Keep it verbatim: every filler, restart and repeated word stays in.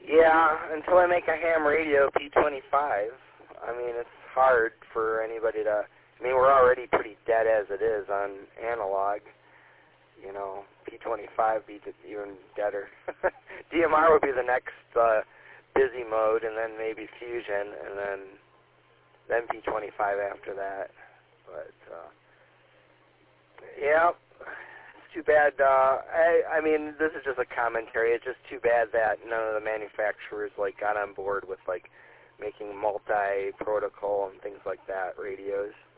Yeah, until I make a ham radio P twenty-five. I mean, it's hard for anybody to... I mean, we're already pretty dead as it is on analog. You know, P twenty-five be even deader. D M R would be the next uh, busy mode, and then maybe Fusion, and then then P twenty-five after that. But, uh, yeah, it's too bad. Uh, I, I mean, this is just a commentary. It's just too bad that none of the manufacturers, like, got on board with, like, making multi-protocol and things like that radios.